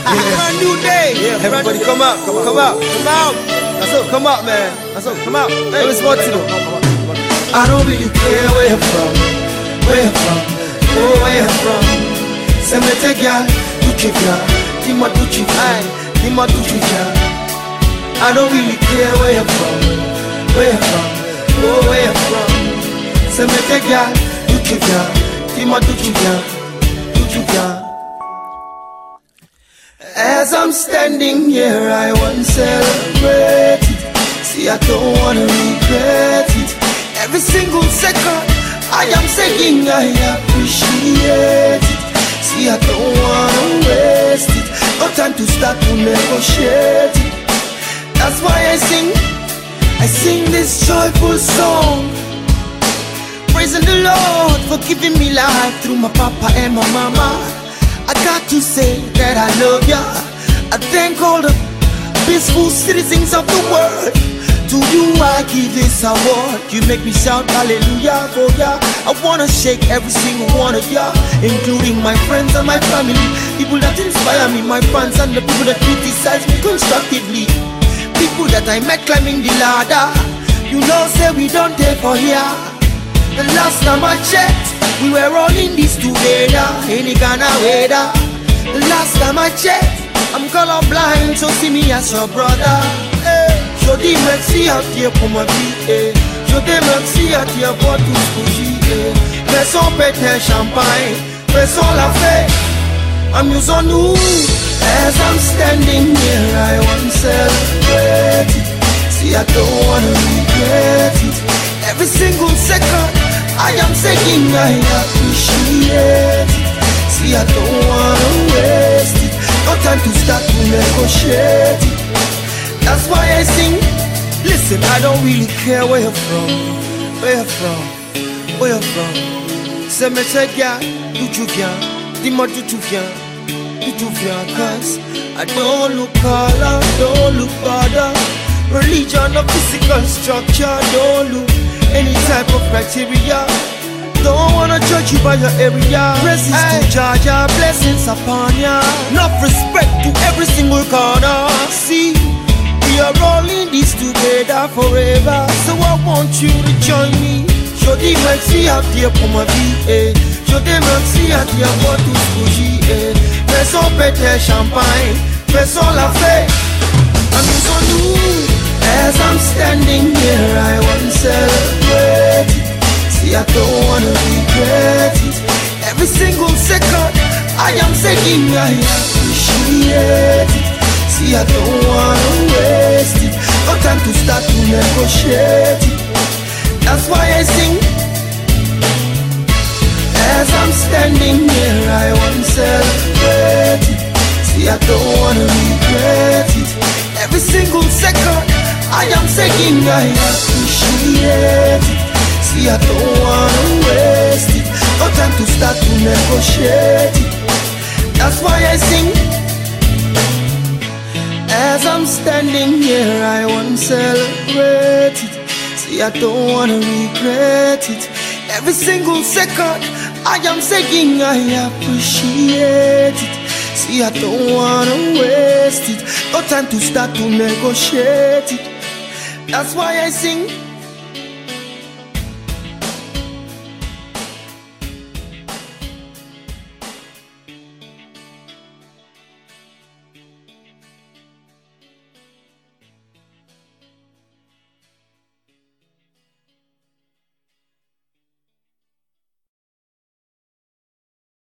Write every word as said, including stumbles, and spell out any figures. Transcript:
Brand new day. Yeah, everybody come out, come, come out, come out. That's up, come out, man. That's up, come out. Hey, let's watch it. I don't really care where you're from, where you're from, oh where you're from. Say me take ya, do you ya, di ma do you ya, di ma do you ya. I don't really care where you're from, where you're from, oh where you're from. Say me take ya, do you ya, di ma do you ya, do you ya. As I'm standing here, I want to celebrate it. See, I don't wanna regret it. Every single second, I am saying I appreciate it. See, I don't wanna waste it. No time to start to negotiate it. That's why I sing, I sing this joyful song, praising the Lord for giving me life through my papa and my mama. I got to say that I love ya. I thank all the peaceful citizens of the world. To you I give this award. You make me shout hallelujah for ya. I wanna shake every single one of ya, including my friends and my family, people that inspire me, my fans and the people that criticize me constructively, people that I met climbing the ladder. You know say we don't take for here. The last time I checked, we were all in this together, any kind of weather. The last time I checked, I'm colorblind, so see me as your brother. Je dis merci à Dieu pour ma vie. Je dis merci à Dieu pour tout ce que j'ai. Faisons péter champagne, faisons la fête, amusons-nous. As I'm standing here, I want to celebrate it. See, I don't wanna regret it. Every single second, I am saying I appreciate it. See, I don't wanna waste it. No time to start to negotiate it. That's why I sing. Listen, I don't really care where you're from, where you're from, where you're from. C'est me take ya, d'où tu viens, dis-moi d'où tu viens, d'où tu viens. Cause I don't look color, don't look border, religion or physical structure, don't look any type of criteria. Don't wanna judge you by your area. Praises to Jaja, blessings upon ya. Enough respect to every single corner. See, we are all in this together forever. So I want you to join me. Je dis merci à Dieu pour ma vie. Eh. Je dis merci à Dieu pour tout ce que j'ai. Faisons péter champagne, faisons la fête, amusons-nous. As I'm standing here, I want to celebrate it. See, I don't wanna regret it. Every single second, I am saying I appreciate it. See, I don't wanna waste it. No time to start to negotiate it. That's why I sing. As I'm standing here, I want to celebrate it. See, I don't wanna regret it. Every single second, I am saying I appreciate it. See, I don't wanna waste it. No time to start to negotiate it. That's why I sing. As I'm standing here, I want to celebrate it. See, I don't wanna regret it. Every single second, I am saying I appreciate it. See, I don't wanna waste it. No time to start to negotiate it. That's why I sing.